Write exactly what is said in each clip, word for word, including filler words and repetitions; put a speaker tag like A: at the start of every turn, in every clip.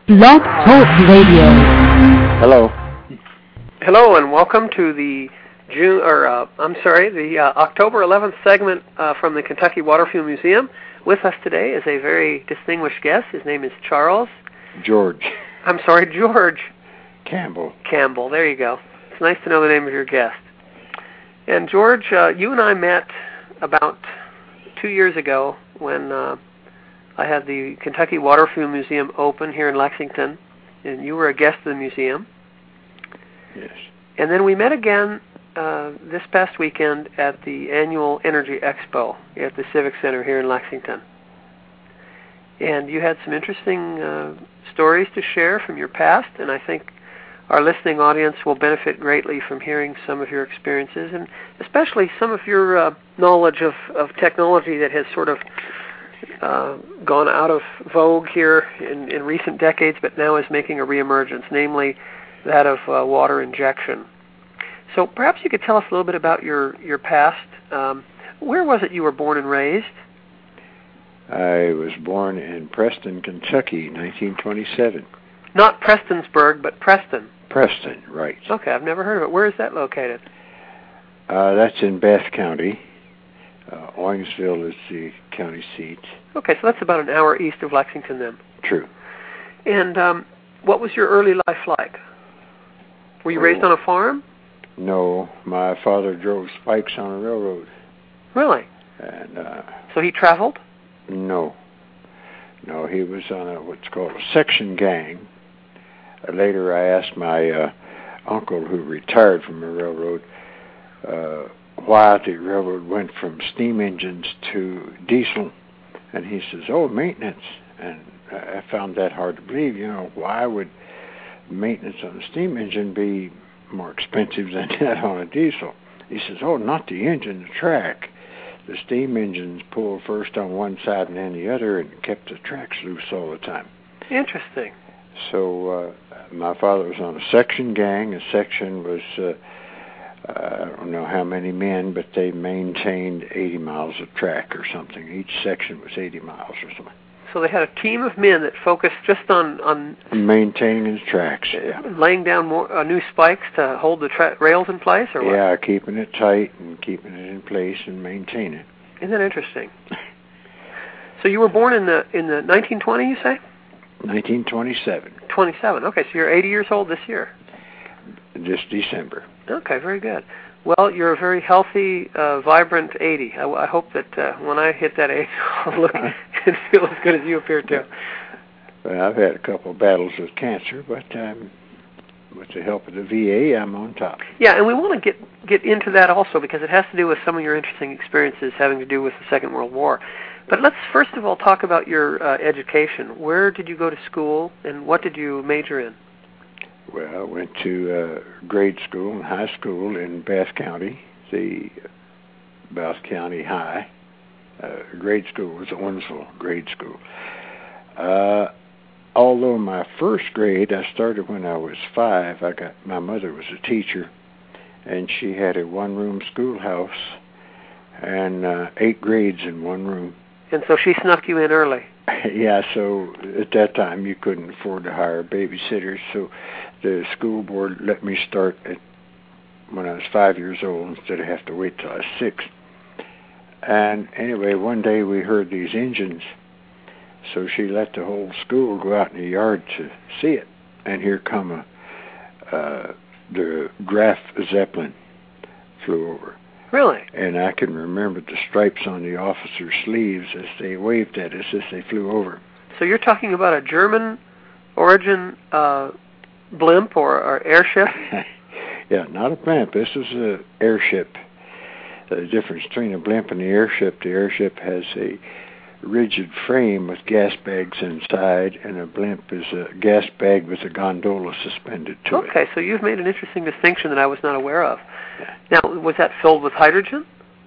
A: Blog Talk Radio.
B: Hello.
C: Hello, and welcome to the June, or uh, I'm sorry, the uh, October eleventh segment uh, from the Kentucky Waterfield Museum. With us today is a very distinguished guest. His name is Charles.
B: George.
C: I'm sorry, George.
B: Campbell.
C: Campbell, there you go. It's nice to know the name of your guest. And George, uh, you and I met about two years ago when uh, I had the Kentucky Waterfield Museum open here in Lexington, and you were a guest of the museum.
B: Yes.
C: And then we met again uh, this past weekend at the annual Energy Expo at the Civic Center here in Lexington. And you had some interesting uh, stories to share from your past, and I think our listening audience will benefit greatly from hearing some of your experiences, and especially some of your uh, knowledge of, of technology that has sort of uh, gone out of vogue here in, in recent decades, but now is making a reemergence, namely that of uh, water injection. So perhaps you could tell us a little bit about your, your past. Um, where was it you were born and raised?
B: I was born in Preston, Kentucky, nineteen twenty-seven.
C: Not Prestonsburg, but Preston.
B: Preston, right.
C: Okay, I've never heard of it. Where is that located?
B: Uh, that's in Bath County. Uh, Owensville is the county seat.
C: Okay, so that's about an hour east of Lexington then.
B: True.
C: And um, what was your early life like? Were you
B: oh,
C: raised on a farm?
B: No, my father drove spikes on a railroad.
C: Really?
B: And uh,
C: so he traveled?
B: No. No, he was on a, what's called a section gang. Uh, later I asked my uh, uncle, who retired from the railroad, uh, why the railroad went from steam engines to diesel. And he says, oh, maintenance. And I found that hard to believe. You know, why would maintenance on a steam engine be more expensive than that on a diesel? He says, oh, not the engine, the track. The steam engines pulled first on one side and then the other and kept the tracks loose all the time.
C: Interesting.
B: So uh, my father was on a section gang. A section was, uh, uh, I don't know how many men, but they maintained eighty miles of track or something. Each section was eighty miles or something.
C: So they had a team of men that focused just on... on
B: maintaining the tracks, yeah.
C: Laying down more uh, new spikes to hold the tra- rails in place, or what?
B: Yeah, keeping it tight and keeping it in place and maintaining it.
C: Isn't that interesting? So you were born in the in the nineteen twenty, you say?
B: nineteen twenty-seven.
C: twenty-seven. Okay, so you're eighty years old this year.
B: This December.
C: Okay, very good. Well, you're a very healthy, uh, vibrant eighty. I, I hope that uh, when I hit that age, I'll look and feel as good as you appear to.
B: Well, I've had a couple of battles with cancer, but um, with the help of the V A, I'm on top.
C: Yeah, and we want to get get into that also because it has to do with some of your interesting experiences having to do with the Second World War. But let's first of all talk about your uh, education. Where did you go to school, and what did you major in?
B: Well, I went to uh, grade school and high school in Bath County, the Bath County High. Uh, grade school was Owensville grade school. Uh, although my first grade, I started when I was five. I got my mother was a teacher, and she had a one-room schoolhouse and uh, eight grades in one room.
C: And so she snuck you in early.
B: Yeah, so at that time you couldn't afford to hire babysitters, so the school board let me start at when I was five years old instead of have to wait till I was six. And anyway, one day we heard these engines, so she let the whole school go out in the yard to see it. And here come a, uh, the Graf Zeppelin flew over.
C: Really?
B: And I can remember the stripes on the officers' sleeves as they waved at us as they flew over.
C: So you're talking about a German origin uh, blimp or, or airship?
B: Yeah, not a blimp. This is an airship. The difference between a blimp and the airship, the airship has a rigid frame with gas bags inside, and a blimp is a gas bag with a gondola suspended to
C: okay,
B: it.
C: Okay, so you've made an interesting distinction that I was not aware of. Now, was that filled with hydrogen?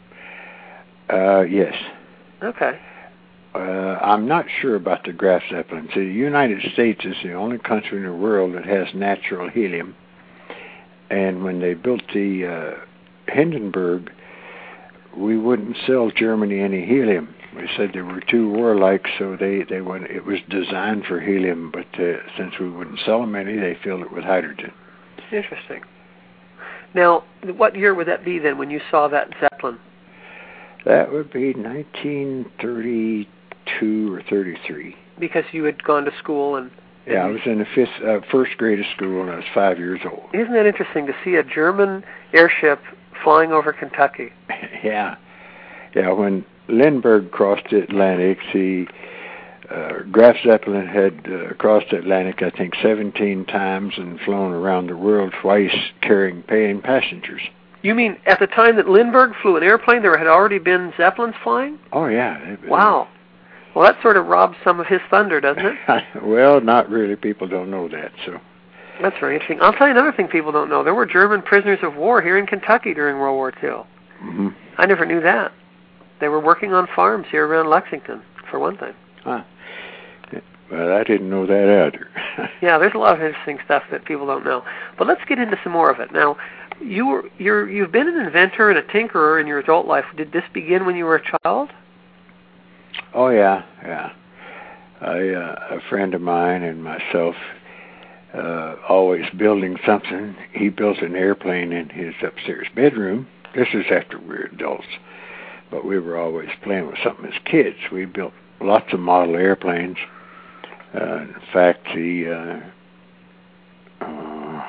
B: Uh, yes.
C: Okay.
B: Uh, I'm not sure about the Graf Zeppelin. So the United States is the only country in the world that has natural helium. And when they built the uh, Hindenburg, we wouldn't sell Germany any helium. We said they were too warlike, so they, they went, it was designed for helium, but uh, since we wouldn't sell them any, they filled it with hydrogen.
C: Interesting. Now, what year would that be then when you saw that Zeppelin?
B: That would be nineteen thirty-two or thirty-three.
C: Because you had gone to school and... and
B: yeah, I was in the fifth, uh, first grade of school, and I was five years old.
C: Isn't that interesting to see a German airship flying over Kentucky?
B: yeah. Yeah, when Lindbergh crossed the Atlantic, the uh, Graf Zeppelin had uh, crossed the Atlantic, I think, seventeen times and flown around the world twice carrying paying passengers.
C: You mean at the time that Lindbergh flew an airplane, there had already been Zeppelins flying?
B: Oh, yeah.
C: Wow. Well, that sort of robs some of his thunder, doesn't it?
B: Well, not really. People don't know that, so...
C: That's very interesting. I'll tell you another thing people don't know. There were German prisoners of war here in Kentucky during World War Two.
B: Mm-hmm.
C: I never knew that. They were working on farms here around Lexington, for one thing.
B: Huh. Well, I didn't know that either.
C: Yeah, there's a lot of interesting stuff that people don't know. But let's get into some more of it. Now, you were, you're, you've been an inventor and a tinkerer in your adult life. Did this begin when you were a child?
B: Oh, yeah, yeah. I, uh, a friend of mine and myself, uh, always building something. He built an airplane in his upstairs bedroom. This is after we were adults. But we were always playing with something as kids. We built lots of model airplanes. Uh, in fact, the uh, uh,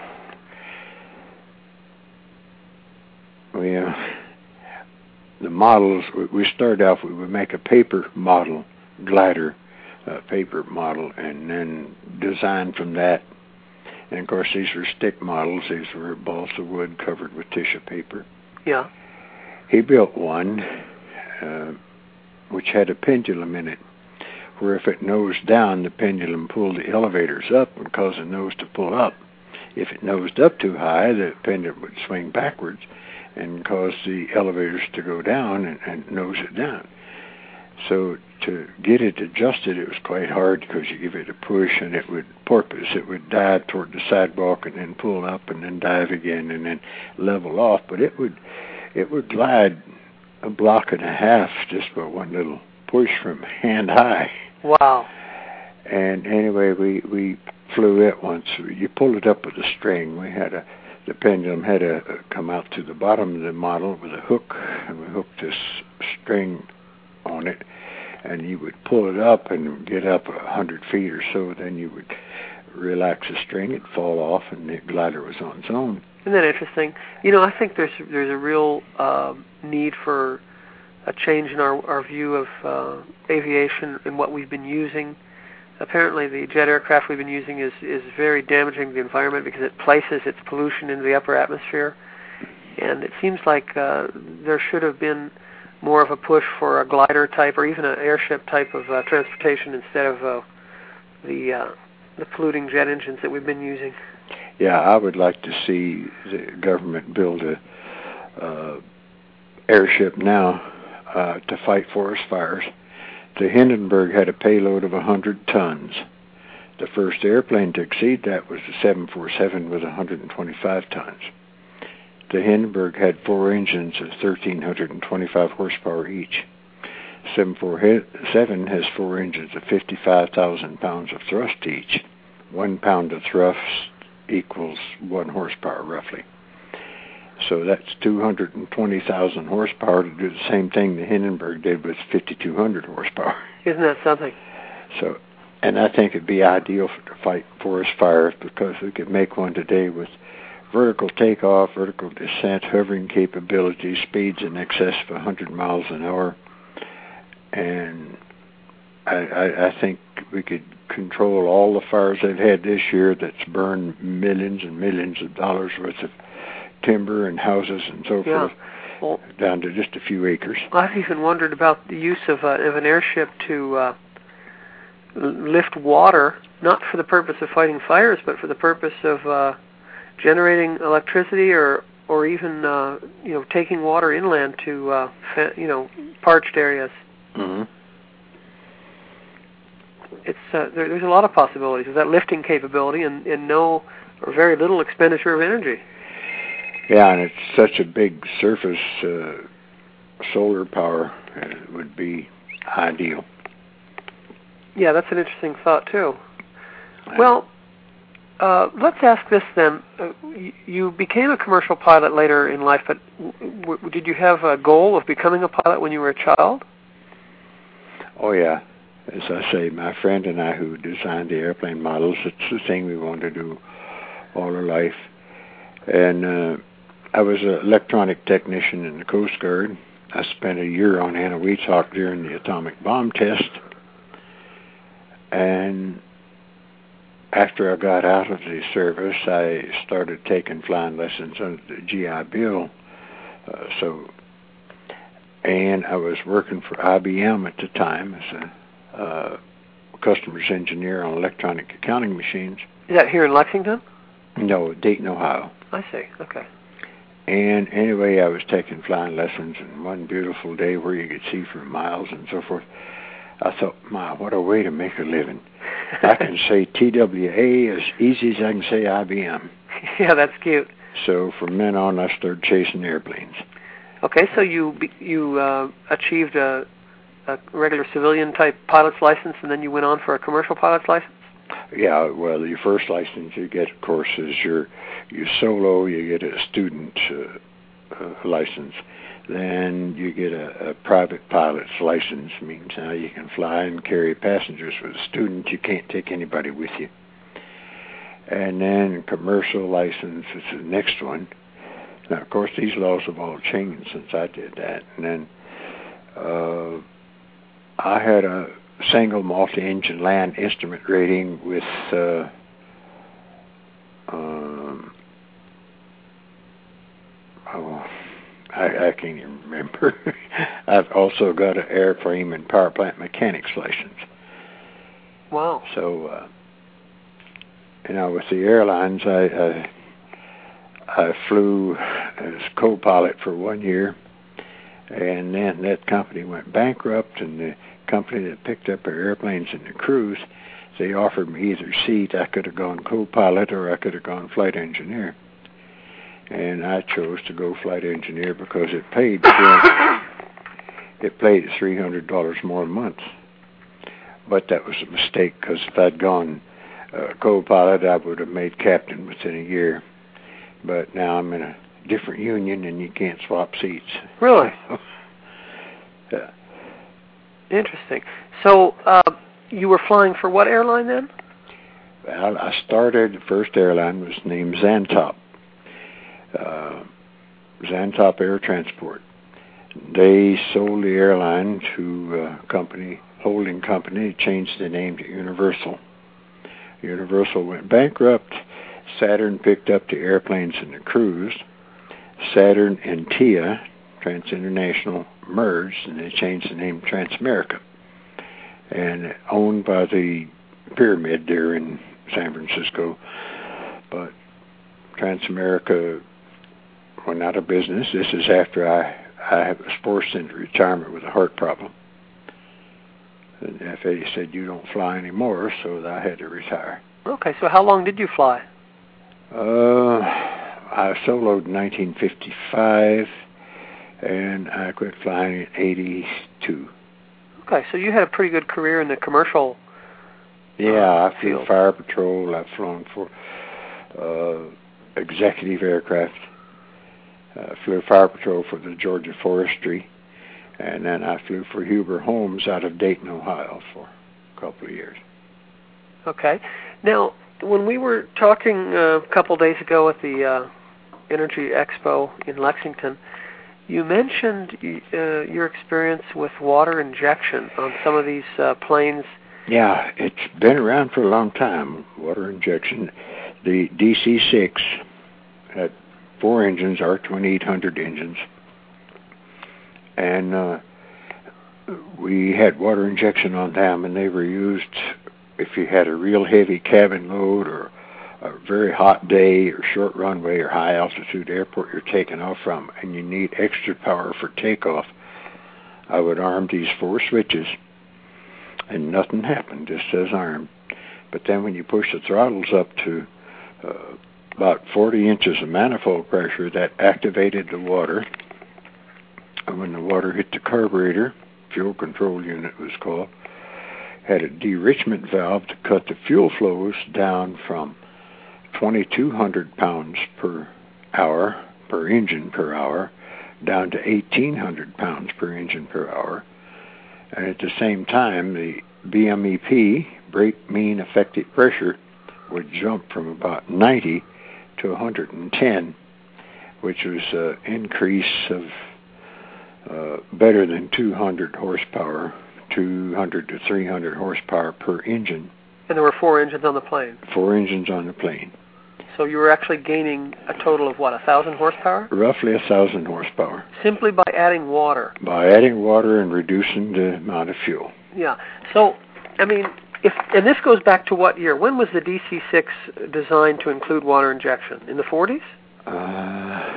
B: we uh, the models we started off. We would make a paper model glider, uh, paper model, and then design from that. And of course, these were stick models. These were balsa wood covered with tissue paper.
C: Yeah.
B: He built one. Uh, which had a pendulum in it, where if it nosed down, the pendulum pulled the elevators up and caused the nose to pull up. If it nosed up too high, the pendulum would swing backwards and cause the elevators to go down and, and nose it down. So to get it adjusted, it was quite hard because you give it a push and it would porpoise. It would dive toward the sidewalk and then pull up and then dive again and then level off. But it would it would glide a block and a half just by one little push from hand high.
C: Wow.
B: And anyway, we, we flew it once. You pulled it up with a string. We had a, the pendulum had to come out to the bottom of the model with a hook, and we hooked this string on it, and you would pull it up and get up a hundred feet or so, then you would relax the string, it'd fall off, and the glider was on its own.
C: Isn't that interesting? You know, I think there's there's a real uh, need for a change in our, our view of uh, aviation and what we've been using. Apparently, the jet aircraft we've been using is, is very damaging to the environment because it places its pollution into the upper atmosphere. And it seems like uh, there should have been more of a push for a glider type or even an airship type of uh, transportation instead of uh, the uh, the polluting jet engines that we've been using.
B: Yeah, I would like to see the government build a uh, airship now uh, to fight forest fires. The Hindenburg had a payload of one hundred tons. The first airplane to exceed that was the seven forty-seven with one hundred twenty-five tons. The Hindenburg had four engines of one thousand three hundred twenty-five horsepower each. seven forty-seven has four engines of fifty-five thousand pounds of thrust each. One pound of thrust equals one horsepower, roughly. So that's two hundred twenty thousand horsepower to do the same thing the Hindenburg did with fifty-two hundred horsepower.
C: Isn't that something?
B: So, and I think it'd be ideal for, to fight forest fires because we could make one today with vertical takeoff, vertical descent, hovering capability, speeds in excess of one hundred miles an hour. And I, I, I think we could control all the fires they've had this year that's burned millions and millions of dollars worth of timber and houses and so
C: yeah.
B: forth,
C: well,
B: down to just a few acres.
C: I've even wondered about the use of, uh, of an airship to uh, lift water, not for the purpose of fighting fires, but for the purpose of uh, generating electricity or or even uh, you know taking water inland to uh, fa- you know parched areas.
B: Mm-hmm.
C: It's uh, there, there's a lot of possibilities with that lifting capability and, and no or very little expenditure of energy.
B: Yeah, and it's such a big surface. Uh, solar power uh, would be ideal.
C: Yeah, that's an interesting thought too. Well, uh, let's ask this then. Uh, you became a commercial pilot later in life, but w- w- did you have a goal of becoming a pilot when you were a child?
B: Oh, yeah. As I say, my friend and I who designed the airplane models, it's the thing we wanted to do all our life. And uh, I was an electronic technician in the Coast Guard. I spent a year on Eniwetok during the atomic bomb test. And after I got out of the service, I started taking flying lessons under the G I Bill. Uh, so, and I was working for I B M at the time as a uh, customer's engineer on electronic accounting machines.
C: Is that here in Lexington?
B: No, Dayton, Ohio.
C: I see. Okay.
B: And anyway, I was taking flying lessons, and one beautiful day where you could see for miles and so forth, I thought, my, what a way to make a living. I can say T W A as easy as I can say I B M.
C: Yeah, that's cute.
B: So from then on, I started chasing airplanes.
C: Okay, so you you uh, achieved a, a regular civilian type pilot's license, and then you went on for a commercial pilot's license?
B: Yeah, well, your first license you get, of course, is your you solo. You get a student uh, uh, license. Then you get a, a private pilot's license. Means now you can fly and carry passengers. With a student, you can't take anybody with you. And then commercial license is the next one. Now, of course, these laws have all changed since I did that. And then uh, I had a single multi-engine land instrument rating with uh, um, oh, I, I can't even remember. I've also got an airframe and power plant mechanics license.
C: Wow.
B: So, uh, you know, with the airlines, I, I, I flew as co-pilot for one year, and then that company went bankrupt, and the company that picked up our airplanes and the crews, they offered me either seat. I could have gone co-pilot or I could have gone flight engineer. And I chose to go flight engineer because it paid it paid three hundred dollars more a month. But that was a mistake, because if I'd gone uh, co-pilot, I would have made captain within a year. But now I'm in a different union, and you can't swap seats.
C: Really?
B: Yeah.
C: Interesting. So uh, you were flying for what airline then?
B: Well, I started, the first airline was named Zantop. Uh, Zantop Air Transport. They sold the airline to a company, holding company, changed the name to Universal. Universal went bankrupt. Saturn picked up the airplanes and the crews. Saturn and T I A, Trans International, merged, and they changed the name to Transamerica. And owned by the Pyramid there in San Francisco. But Transamerica went out of business. This is after I, I was forced into retirement with a heart problem. And the F A A said, you don't fly anymore, so I had to retire.
C: Okay, so how long did you fly?
B: Uh, I soloed in nineteen fifty-five, and I quit flying in eighty-two.
C: Okay, so you had a pretty good career in the commercial
B: Yeah,
C: uh,
B: I flew
C: field.
B: Fire Patrol. I've flown for uh, executive aircraft. I flew Fire Patrol for the Georgia Forestry, and then I flew for Huber Homes out of Dayton, Ohio for a couple of years.
C: Okay. Now, when we were talking uh, a couple days ago at the uh, Energy Expo in Lexington, you mentioned uh, your experience with water injection on some of these uh, planes.
B: Yeah, it's been around for a long time, water injection. The D C six had four engines, R twenty-eight hundred engines, and uh, we had water injection on them, and they were used if you had a real heavy cabin load or a very hot day or short runway or high altitude airport you're taking off from, and you need extra power for takeoff. I would arm these four switches, and nothing happened, just as armed. But then when you push the throttles up to uh, about forty inches of manifold pressure, that activated the water. And when the water hit the carburetor, fuel control unit was called, had a derichment valve to cut the fuel flows down from twenty-two hundred pounds per hour, per engine per hour, down to eighteen hundred pounds per engine per hour. And at the same time, the B M E P, brake mean effective pressure, would jump from about ninety to one hundred ten, which was an increase of uh, better than two hundred horsepower, two hundred to three hundred horsepower per engine.
C: And there were four engines on the plane?
B: Four engines on the plane.
C: So you were actually gaining a total of, what, one thousand horsepower?
B: Roughly one thousand horsepower.
C: Simply by adding water?
B: By adding water and reducing the amount of fuel.
C: Yeah. So, I mean, if and this goes back to what year? When was the D C six designed to include water injection? In the forties?
B: Uh,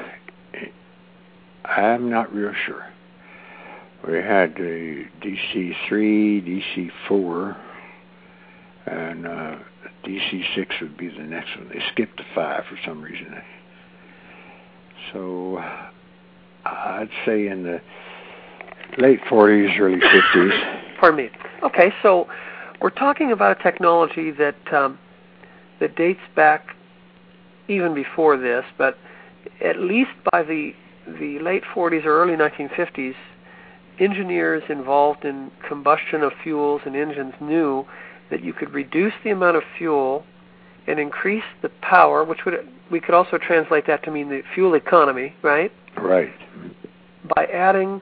B: I'm not real sure. We had the D C three, D C four, and uh, D C six would be the next one. They skipped to five for some reason. So I'd say in the late forties, early fifties.
C: Pardon me. Okay, so we're talking about a technology that um, that dates back even before this, but at least by the the late forties or early nineteen fifties, engineers involved in combustion of fuels and engines knew that you could reduce the amount of fuel and increase the power, which would we could also translate that to mean the fuel economy, right?
B: Right.
C: By adding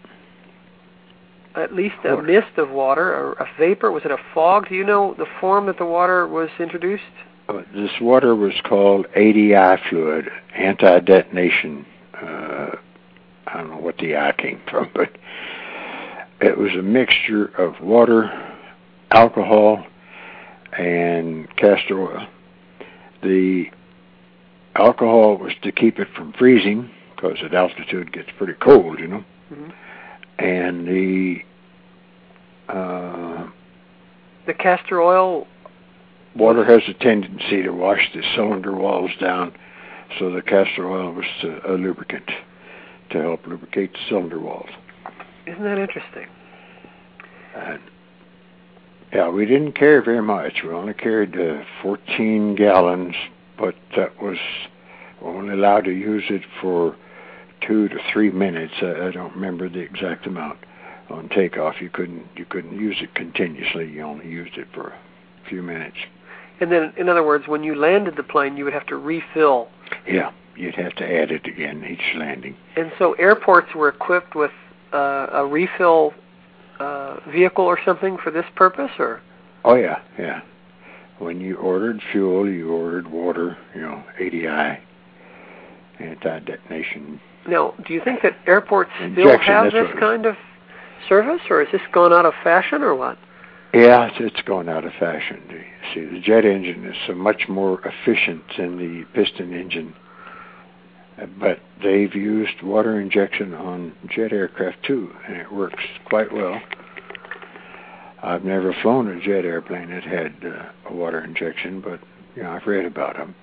C: at least a water. mist of water, or a vapor. Was it a fog? Do you know the form that the water was introduced?
B: Uh, this water was called A D I fluid, anti-detonation. Uh, I don't know what the I came from, but it was a mixture of water, alcohol, and castor oil. The alcohol was to keep it from freezing, because at altitude it gets pretty cold, you know. Mm-hmm. And the uh,
C: the castor oil,
B: water has a tendency to wash the cylinder walls down, so the castor oil was to, a lubricant to help lubricate the cylinder walls.
C: Isn't that interesting?
B: And yeah, we didn't carry very much. We only carried uh, fourteen gallons, but that was only allowed to use it for two to three minutes. I, I don't remember the exact amount. On takeoff, you couldn't you couldn't use it continuously. You only used it for a few minutes.
C: And then, in other words, when you landed the plane, you would have to refill.
B: Yeah, you'd have to add it again each landing.
C: And so airports were equipped with uh, a refill uh, vehicle or something for this purpose, or?
B: Oh yeah, yeah. When you ordered fuel, you ordered water. You know, A D I, anti-detonation.
C: Now, do you think that airports still
B: Injection,
C: have this kind of service, or has this gone out of fashion, or what?
B: Yeah, it's, it's gone out of fashion. You see, the jet engine is so much more efficient than the piston engine, but they've used water injection on jet aircraft too, and it works quite well. I've never flown a jet airplane that had uh, a water injection, but you know, I've read about them.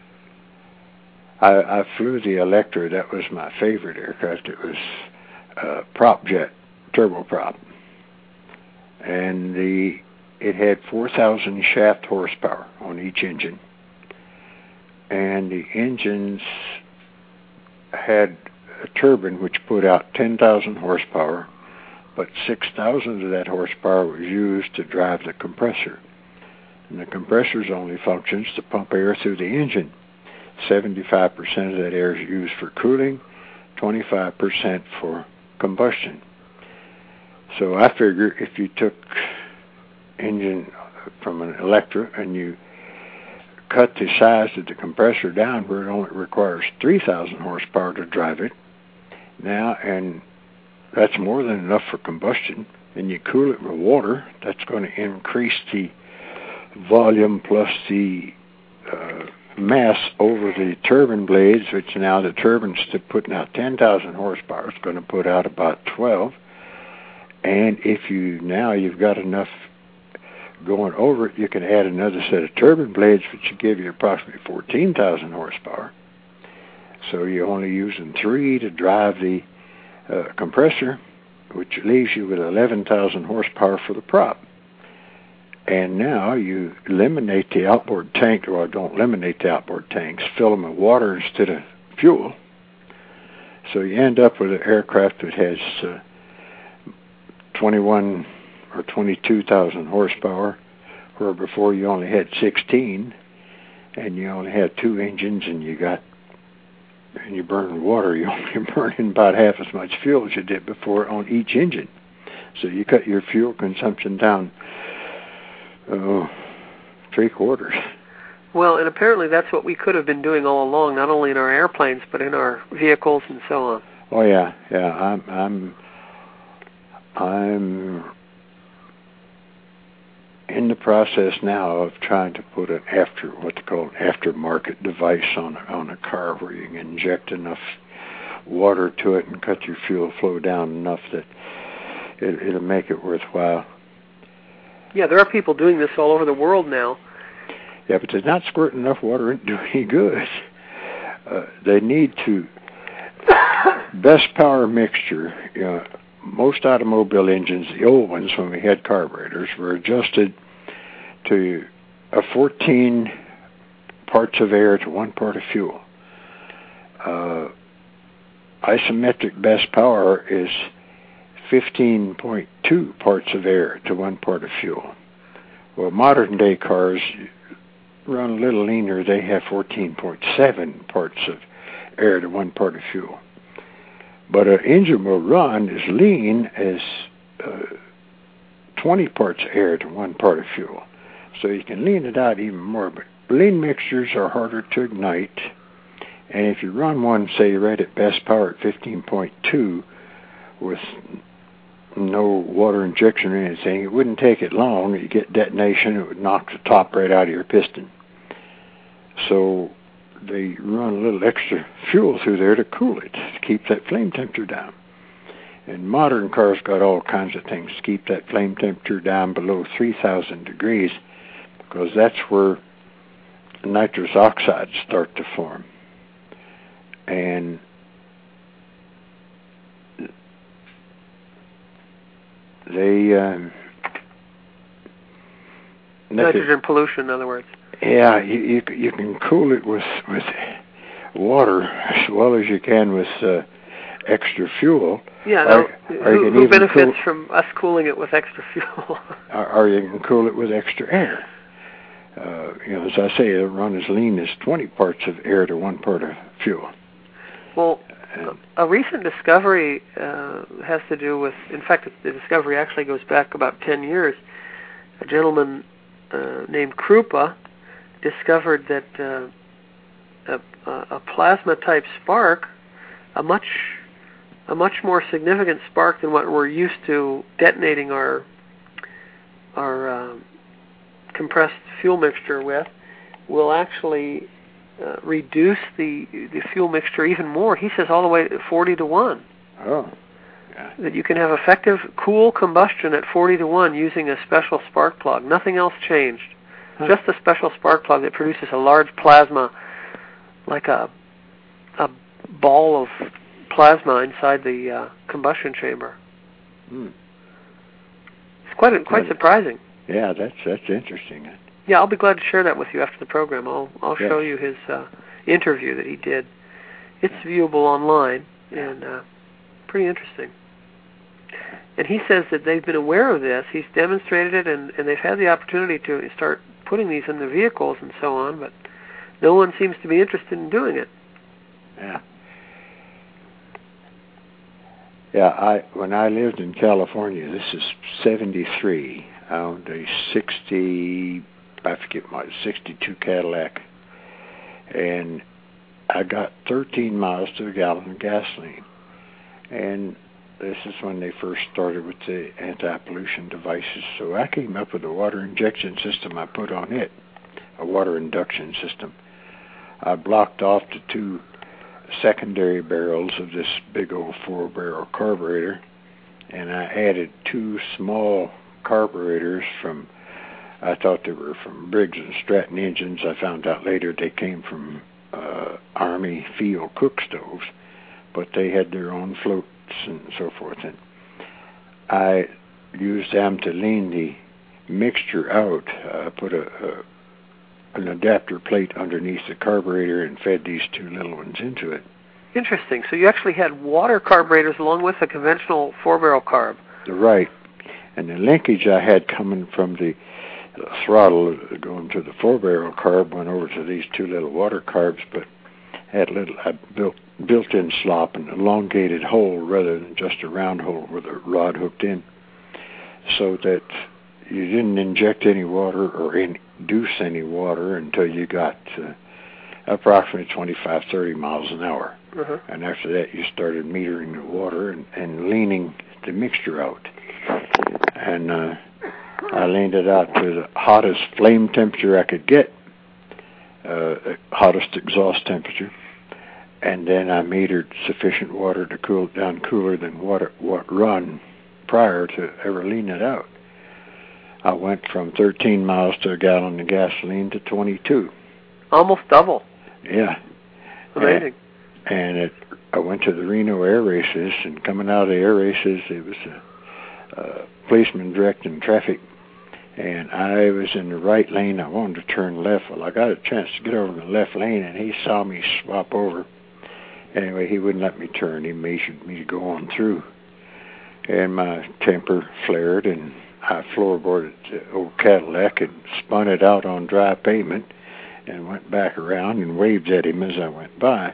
B: I, I flew the Electra. That was my favorite aircraft. It was uh, prop jet, turboprop, and the it had four thousand shaft horsepower on each engine, and the engines had a turbine which put out ten thousand horsepower, but six thousand of that horsepower was used to drive the compressor, and the compressor's only functions to pump air through the engine. seventy-five percent of that air is used for cooling, twenty-five percent for combustion. So I figure if you took engine from an Electra and you cut the size of the compressor down where it only requires three thousand horsepower to drive it now, and that's more than enough for combustion, and you cool it with water, that's going to increase the volume plus the uh, mass over the turbine blades, which now the turbine's to putting out ten thousand horsepower. It's going to put out about twelve. And if you now you've got enough going over it, you can add another set of turbine blades, which will give you approximately fourteen thousand horsepower. So you're only using three to drive the uh, compressor, which leaves you with eleven thousand horsepower for the prop. And now you eliminate the outboard tank, or don't eliminate the outboard tanks, fill them with water instead of fuel. So you end up with an aircraft that has uh, twenty-one or twenty-two thousand horsepower, where before you only had sixteen, and you only had two engines, and you got, and you burn water, you only burning about half as much fuel as you did before on each engine. So you cut your fuel consumption down uh, three quarters.
C: Well, and apparently that's what we could have been doing all along, not only in our airplanes, but in our vehicles and so on.
B: Oh yeah, yeah. I'm, I'm, I'm in the process now of trying to put an after, what they call an aftermarket device on on a car where you can inject enough water to it and cut your fuel flow down enough that it, it'll make it worthwhile.
C: Yeah, there are people doing this all over the world now.
B: Yeah, but they're not squirting enough water and doing any good. Uh, they need to, best power mixture, you know, most automobile engines, the old ones when we had carburetors, were adjusted to a fourteen parts of air to one part of fuel. Uh, isometric best power is fifteen point two parts of air to one part of fuel. Well, modern day cars run a little leaner. They have fourteen point seven parts of air to one part of fuel. But an engine will run as lean as uh, twenty parts air to one part of fuel. So you can lean it out even more. But lean mixtures are harder to ignite. And if you run one, say, right at best power at fifteen point two with no water injection or anything, it wouldn't take it long. You get detonation, it would knock the top right out of your piston. So they run a little extra fuel through there to cool it, to keep that flame temperature down. And modern cars got all kinds of things to keep that flame temperature down below three thousand degrees, because that's where nitrous oxides start to form. And they... Um,
C: Nitrogen pollution, in other words.
B: Yeah, you, you you can cool it with with water as well as you can with uh, extra fuel.
C: Yeah,
B: or,
C: no,
B: or
C: who,
B: you can
C: who
B: even
C: benefits
B: cool,
C: from us cooling it with extra fuel?
B: or, or you can cool it with extra air. Uh, you know, as I say, it'll run as lean as twenty parts of air to one part of fuel.
C: Well,
B: and,
C: a recent discovery uh, has to do with, in fact, the discovery actually goes back about ten years. A gentleman uh, named Krupa discovered that uh, a, a plasma-type spark, a much a much more significant spark than what we're used to detonating our our uh, compressed fuel mixture with, will actually uh, reduce the the fuel mixture even more. He says all the way to forty to one.
B: Oh, yeah.
C: That you can have effective cool combustion at forty to one using a special spark plug. Nothing else changed.
B: Huh.
C: Just a special spark plug that produces a large plasma, like a a ball of plasma inside the uh, combustion chamber.
B: Hmm.
C: It's quite quite
B: Yeah.
C: surprising.
B: Yeah, that's that's interesting.
C: Yeah, I'll be glad to share that with you after the program. I'll I'll
B: Yes.
C: show you his uh, interview that he did. It's viewable online and uh, pretty interesting. And he says that they've been aware of this. He's demonstrated it, and, and they've had the opportunity to start putting these in the vehicles and so on, but no one seems to be interested in doing it.
B: Yeah. Yeah, I when I lived in California, this is seventy-three, I owned a sixty, I forget my, sixty-two Cadillac, and I got thirteen miles to a gallon of gasoline. And this is when they first started with the anti-pollution devices. So I came up with a water injection system I put on it, a water induction system. I blocked off the two secondary barrels of this big old four-barrel carburetor, and I added two small carburetors from, I thought they were from Briggs and Stratton engines. I found out later they came from uh, Army field cook stoves, but they had their own floats and so forth. And I used them to lean the mixture out. I put a, a an adapter plate underneath the carburetor and fed these two little ones into it.
C: Interesting. So you actually had water carburetors along with a conventional four-barrel carb.
B: Right. And the linkage I had coming from the throttle going to the four-barrel carb went over to these two little water carbs, but had a little I built built-in slop, an elongated hole rather than just a round hole with a rod hooked in, so that you didn't inject any water or induce any water until you got uh, approximately twenty-five, thirty miles an hour.
C: Uh-huh.
B: And after that, you started metering the water and, and leaning the mixture out. And uh, I leaned it out to the hottest flame temperature I could get, uh, hottest exhaust temperature. And then I metered sufficient water to cool it down cooler than water what run prior to ever lean it out. I went from thirteen miles to a gallon of gasoline to twenty-two.
C: Almost double.
B: Yeah.
C: Amazing.
B: And, and it, I went to the Reno air races, and coming out of the air races, it was a, a policeman directing traffic, and I was in the right lane. I wanted to turn left. Well, I got a chance to get over in the left lane, and he saw me swap over. Anyway, he wouldn't let me turn. He measured me to go on through. And my temper flared, and I floorboarded the old Cadillac and spun it out on dry pavement and went back around and waved at him as I went by.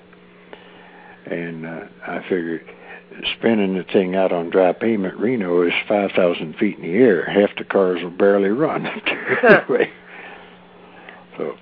B: And uh, I figured spinning the thing out on dry pavement, Reno is five thousand feet in the air. Half the cars will barely run up there anyway. So,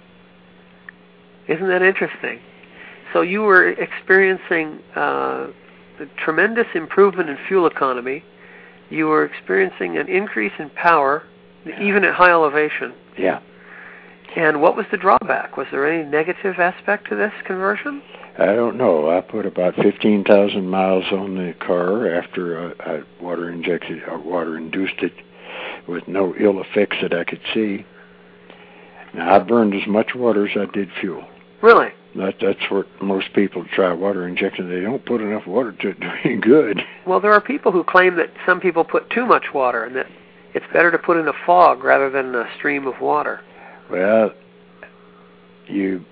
C: isn't that interesting? So you were experiencing uh, a tremendous improvement in fuel economy. You were experiencing an increase in power, yeah. even at high elevation.
B: Yeah.
C: And what was the drawback? Was there any negative aspect to this conversion?
B: I don't know. I put about fifteen thousand miles on the car after I, I water injected or water induced it with no ill effects that I could see. Now, I burned as much water as I did fuel.
C: Really?
B: That, that's what most people try water injection. They don't put enough water to do any good.
C: Well, there are people who claim that some people put too much water and that it's better to put in a fog rather than a stream of water.
B: Well, you,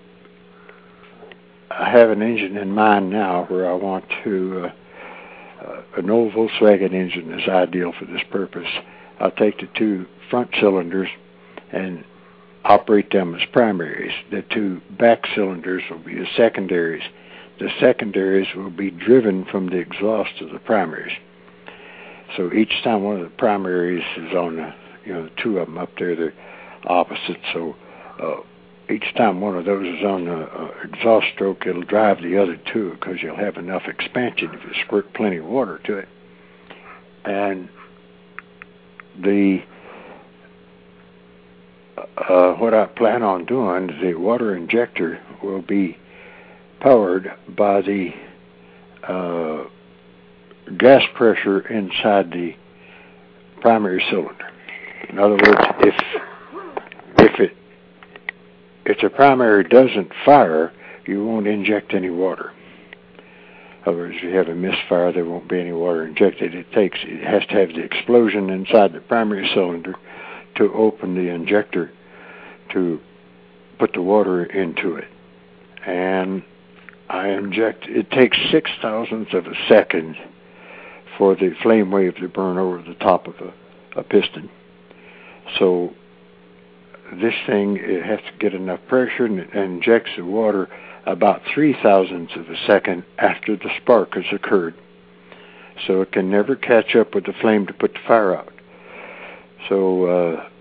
B: I have an engine in mind now where I want to, uh, uh, an old Volkswagen engine is ideal for this purpose. I'll take the two front cylinders and operate them as primaries. The two back cylinders will be the secondaries. The secondaries will be driven from the exhaust of the primaries. So each time one of the primaries is on the, you know, the two of them up there, they're opposite. So uh, each time one of those is on the uh, exhaust stroke, it'll drive the other two because you'll have enough expansion if you squirt plenty of water to it. And the Uh, what I plan on doing is the water injector will be powered by the uh, gas pressure inside the primary cylinder. In other words, if if it if the primary doesn't fire, you won't inject any water. In other words, if you have a misfire, there won't be any water injected. It takes it has to have the explosion inside the primary cylinder to open the injector to put the water into it. And I inject, it takes six thousandths of a second for the flame wave to burn over the top of a, a piston. So this thing, it has to get enough pressure and it injects the water about three thousandths of a second after the spark has occurred. So it can never catch up with the flame to put the fire out. So uh,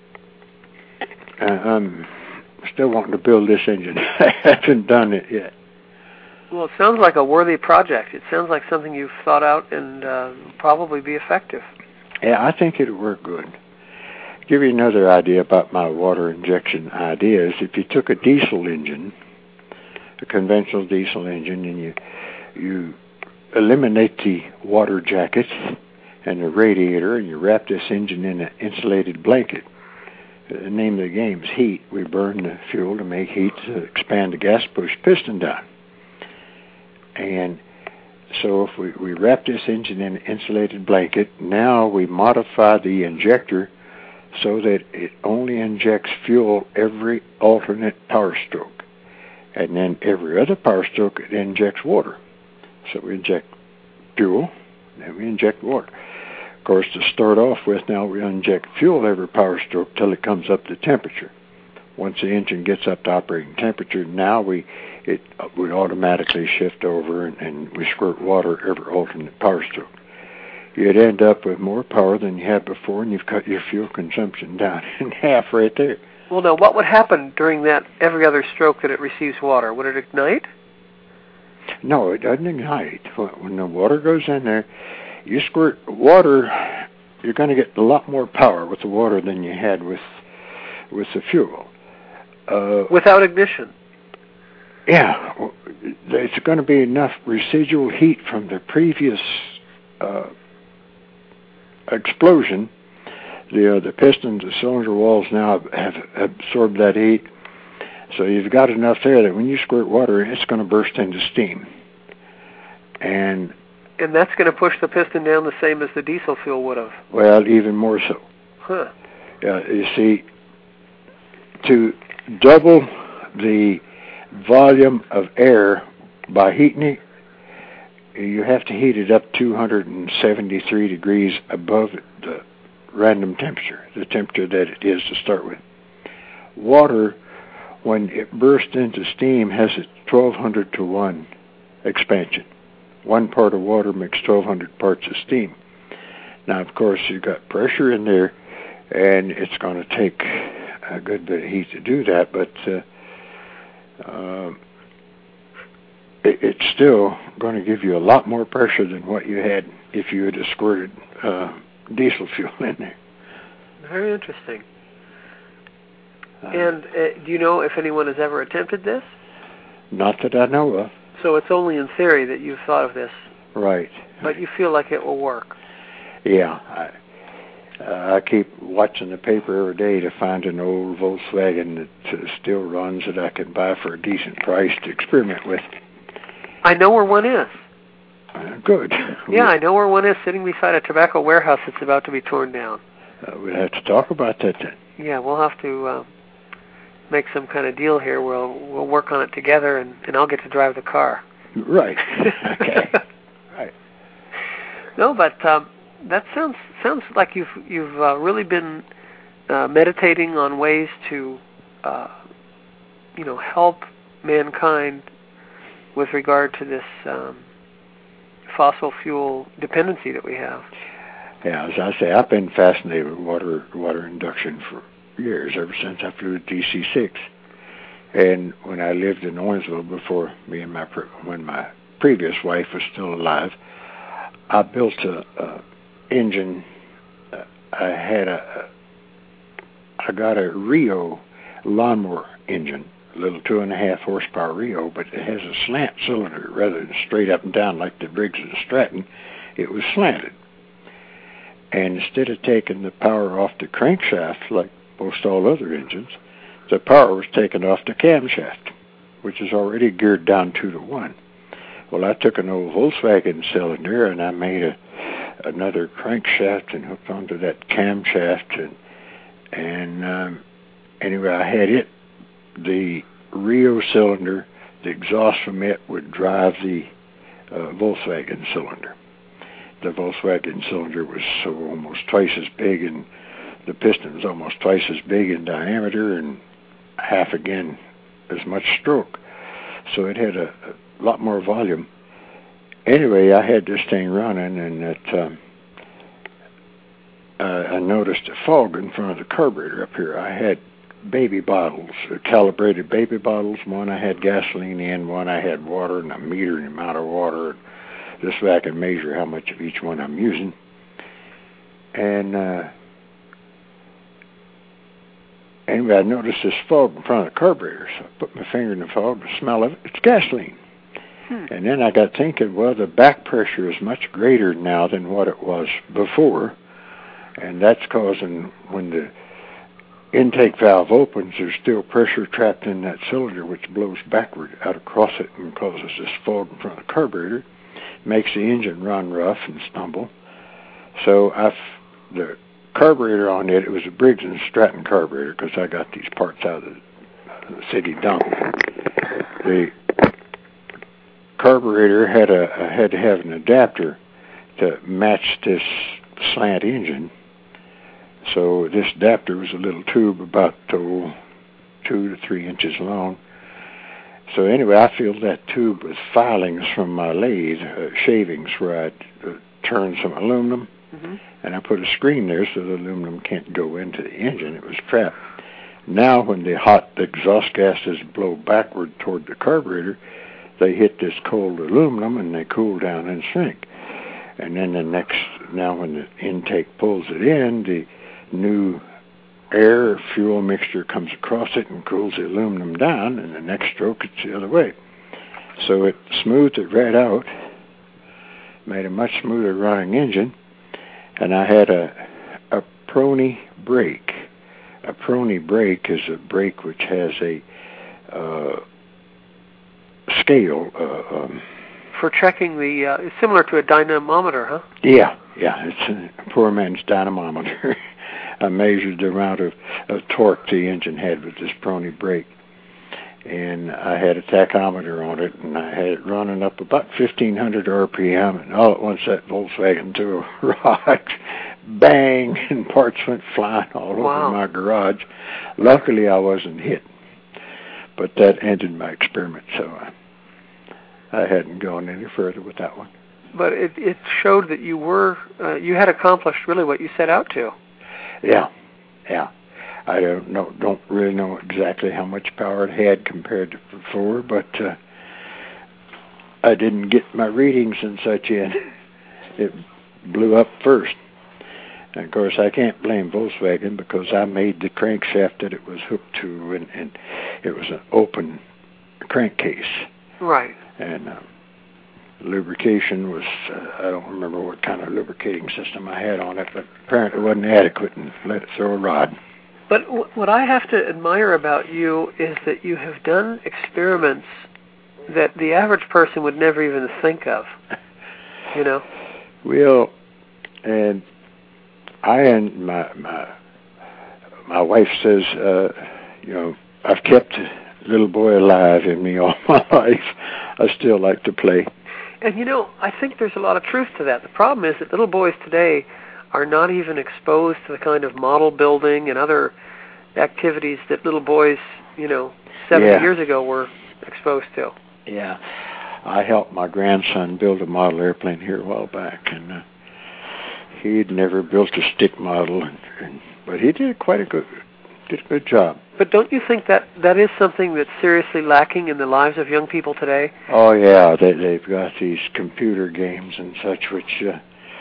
B: I'm still wanting to build this engine. I haven't done it yet.
C: Well, it sounds like a worthy project. It sounds like something you've thought out and uh, probably be effective.
B: Yeah, I think it'll work good. Give you another idea about my water injection ideas. If you took a diesel engine, a conventional diesel engine, and you you eliminate the water jacket and the radiator, and you wrap this engine in an insulated blanket. The name of the game is heat. We burn the fuel to make heat to expand the gas push piston down. And So if we, we wrap this engine in an insulated blanket, now we modify the injector so that it only injects fuel every alternate power stroke. And then every other power stroke, it injects water. So we inject fuel, then we inject water. Of course, to start off with, now we inject fuel every power stroke till it comes up to temperature. Once the engine gets up to operating temperature, now we it we automatically shift over and, and we squirt water every alternate power stroke. You'd end up with more power than you had before, and you've cut your fuel consumption down in half right there.
C: Well, now, what would happen during that every other stroke that it receives water? Would it ignite?
B: No, it doesn't ignite. When the water goes in there, you squirt water, you're going to get a lot more power with the water than you had with with the fuel. Uh,
C: Without ignition?
B: Yeah. It's going to be enough residual heat from the previous uh, explosion. The, uh, the pistons, the cylinder walls now have absorbed that heat. So you've got enough there that when you squirt water, it's going to burst into steam. And
C: and that's going to push the piston down the same as the diesel fuel would have.
B: Well, even more so.
C: Huh.
B: Yeah, you see, to double the volume of air by heating it, you have to heat it up two hundred seventy-three degrees above the random temperature, the temperature that it is to start with. Water, when it bursts into steam, has a twelve hundred to one expansion. One part of water makes twelve hundred parts of steam. Now, of course, you've got pressure in there, and it's going to take a good bit of heat to do that, but uh, uh, it, it's still going to give you a lot more pressure than what you had if you had squirted uh, diesel fuel in there.
C: Very interesting. Uh, and uh, do you know if anyone has ever attempted this?
B: Not that I know of.
C: So it's only in theory that you've thought of this.
B: Right.
C: But you feel like it will work.
B: Yeah. I, uh, I keep watching the paper every day to find an old Volkswagen that uh, still runs that I can buy for a decent price to experiment with.
C: I know where one is.
B: Uh, good.
C: Yeah, I know where one is, sitting beside a tobacco warehouse that's about to be torn down.
B: Uh, we'll have to talk about that then.
C: Yeah, we'll have to uh, make some kind of deal here. We'll we'll work on it together, and, and I'll get to drive the car.
B: Right. Okay. Right.
C: No, but um, that sounds sounds like you've you've uh, really been uh, meditating on ways to, uh, you know, help mankind with regard to this um, fossil fuel dependency that we have.
B: Yeah, as I say, I've been fascinated with water water induction for years, ever since I flew at D C six. And when I lived in Owensville before me and my when my previous wife was still alive, I built a, a engine. Uh, I had a, I got a Rio lawnmower engine, a little two and a half horsepower Rio, but it has a slant cylinder rather than straight up and down like the Briggs and Stratton. It was slanted. And instead of taking the power off the crankshaft like most all other engines, the power was taken off the camshaft, which is already geared down two to one. Well, I took an old Volkswagen cylinder and I made a another crankshaft and hooked onto that camshaft, and and um, anyway, I had it. The Rio cylinder, the exhaust from it would drive the uh, Volkswagen cylinder. The Volkswagen cylinder was so almost twice as big, and the piston was almost twice as big in diameter and half again as much stroke. So it had a, a lot more volume. Anyway, I had this thing running, and it, um, uh, I noticed a fog in front of the carburetor up here. I had baby bottles, uh, calibrated baby bottles. One I had gasoline in, one I had water, and I'm metering the amount of water. This way I can measure how much of each one I'm using. And uh, anyway, I noticed this fog in front of the carburetor, so I put my finger in the fog to smell of it. It's gasoline. Hmm. And then I got thinking, well, the back pressure is much greater now than what it was before, and that's causing, when the intake valve opens, there's still pressure trapped in that cylinder, which blows backward out across it and causes this fog in front of the carburetor. makes the engine run rough and stumble. So I, the carburetor on it, it was a Briggs and Stratton carburetor because I got these parts out of the, the city dump. The carburetor had a had to have an adapter to match this slant engine. So this adapter was a little tube about oh, two to three inches long. So anyway, I filled that tube with filings from my lathe, uh, shavings, where I uh, turned some aluminum, mm-hmm. and I put a screen there so the aluminum can't go into the engine. It was trapped. Now when the hot exhaust gases blow backward toward the carburetor, they hit this cold aluminum and they cool down and shrink. And then the next, now when the intake pulls it in, the new air fuel mixture comes across it and cools the aluminum down, and the next stroke it's the other way. So it smoothed it right out, made a much smoother running engine, and I had a a Prony brake. A Prony brake is a brake which has a uh, scale. Uh, um,
C: For checking the, uh, it's similar to a dynamometer, huh?
B: Yeah, yeah, it's a poor man's dynamometer. I measured the amount of, of torque the engine had with this Prony brake. And I had a tachometer on it, and I had it running up about fifteen hundred R P M, and all at once that Volkswagen threw a rock, bang, and parts went flying all
C: wow.
B: over my garage. Luckily, I wasn't hit, but that ended my experiment, so I, I hadn't gone any further with that one.
C: But it, it showed that you were, uh, you had accomplished really what you set out to.
B: Yeah, yeah. I don't know, don't really know exactly how much power it had compared to before, but uh, I didn't get my readings and such in. It blew up first. And of course, I can't blame Volkswagen because I made the crankshaft that it was hooked to, and, and it was an open crankcase.
C: Right.
B: And uh, lubrication was, uh, I don't remember what kind of lubricating system I had on it, but apparently it wasn't adequate and let it throw a rod.
C: But w- what I have to admire about you is that you have done experiments that the average person would never even think of, you know?
B: Well, and I and my my, my wife says, uh, you know, I've kept a little boy alive in me all my life. I still like to play.
C: And, you know, I think there's a lot of truth to that. The problem is that little boys today are not even exposed to the kind of model building and other activities that little boys, you know, seventy
B: yeah.
C: years ago were exposed to.
B: Yeah. I helped my grandson build a model airplane here a while back, and uh, he'd never built a stick model, and, and, but he did quite a good, did a good job.
C: But don't you think that that is something that's seriously lacking in the lives of young people today?
B: Oh, yeah. They, they've got these computer games and such, which... Uh,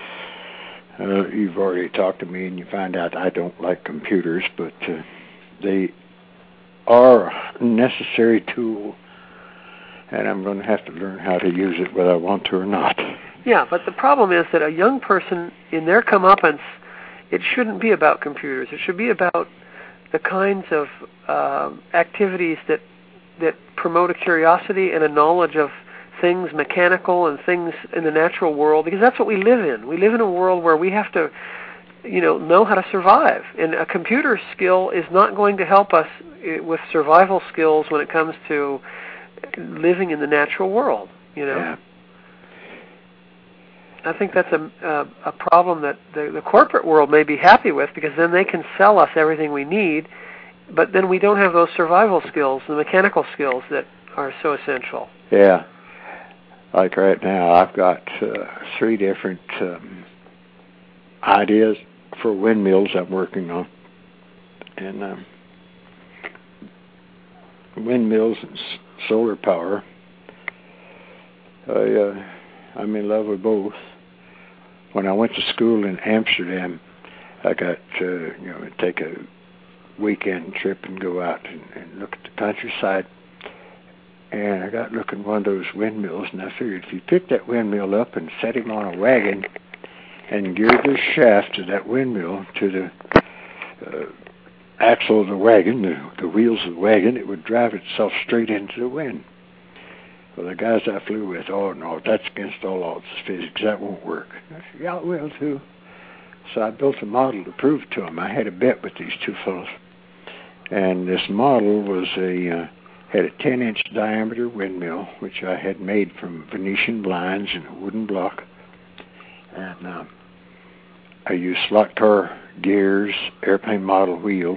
B: Uh, you've already talked to me and you find out I don't like computers, but uh, they are a necessary tool, and I'm going to have to learn how to use it whether I want to or not.
C: Yeah, but the problem is that a young person, in their comeuppance, it shouldn't be about computers. It should be about the kinds of uh, activities that that promote a curiosity and a knowledge of things mechanical and things in the natural world, because that's what we live in. We live in a world where we have to, you know, know how to survive. And a computer skill is not going to help us with survival skills when it comes to living in the natural world, you know.
B: Yeah.
C: I think that's a, a, a problem that the, the corporate world may be happy with, because then they can sell us everything we need, but then we don't have those survival skills, the mechanical skills that are so essential.
B: Yeah. Like right now, I've got uh, three different um, ideas for windmills I'm working on. And um, windmills and s- solar power, I, uh, I'm in love with both. When I went to school in Amsterdam, I got to, you know, take a weekend trip and go out and, and look at the countryside. And I got looking at one of those windmills, and I figured if you pick that windmill up and set him on a wagon and gear the shaft of that windmill to the uh, axle of the wagon, the, the wheels of the wagon, it would drive itself straight into the wind. Well, the guys I flew with, oh, no, that's against all laws of physics. That won't work. I said, yeah, it will, too. So I built a model to prove it to them. I had a bet with these two fellows. And this model was a uh, had a ten-inch diameter windmill, which I had made from Venetian blinds and a wooden block. And uh, I used slot car gears, airplane model wheels,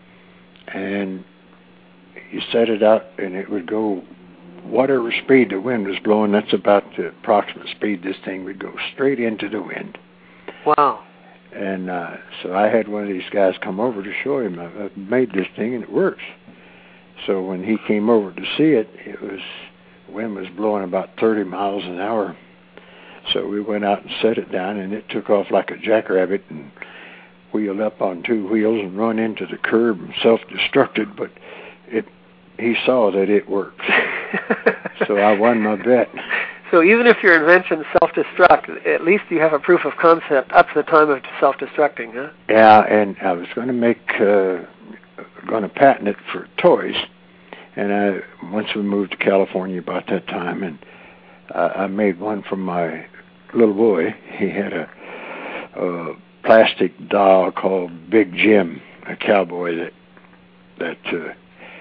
B: and you set it out, and it would go whatever speed the wind was blowing. That's about the approximate speed this thing would go straight into the wind.
C: Wow.
B: And uh, so I had one of these guys come over to show him. I, I made this thing, and it works. So when he came over to see it, it was the wind was blowing about thirty miles an hour. So we went out and set it down, and it took off like a jackrabbit and wheeled up on two wheels and run into the curb and self-destructed. But it, he saw that it worked. So I won my bet.
C: So even if your invention self-destruct, at least you have a proof of concept up to the time of self-destructing, huh?
B: Yeah, and I was going to make, uh, going to patent it for toys. And I, once we moved to California about that time, and uh, I made one for my little boy. He had a, a plastic doll called Big Jim, a cowboy that that uh,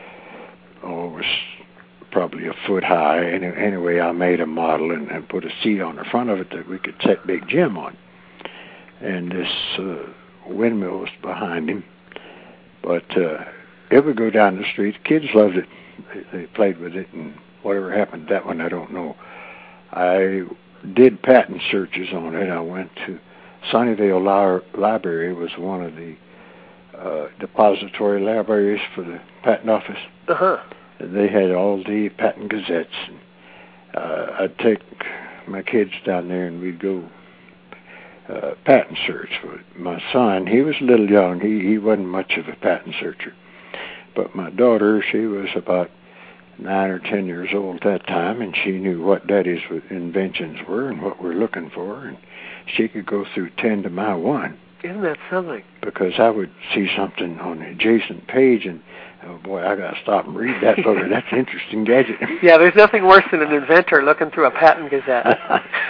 B: oh, was probably a foot high. And anyway, I made a model and, and put a seat on the front of it that we could set Big Jim on. And this uh, windmill was behind him. But uh, it would go down the street. The kids loved it. They, they played with it, and whatever happened to that one, I don't know. I did patent searches on it. I went to Sunnyvale Li- Library. Was one of the uh, depository libraries for the patent office.
C: Uh-huh.
B: They had all the patent gazettes. And, uh, I'd take my kids down there, and we'd go uh, patent search. For my son, he was a little young. He, he wasn't much of a patent searcher. But my daughter, she was about nine or ten years old at that time, and she knew what Daddy's inventions were and what we're looking for, and she could go through ten to my one.
C: Isn't that something?
B: Because I would see something on the adjacent page, and oh boy, I got to stop and read that book. That's an interesting gadget.
C: Yeah, there's nothing worse than an inventor looking through a patent gazette.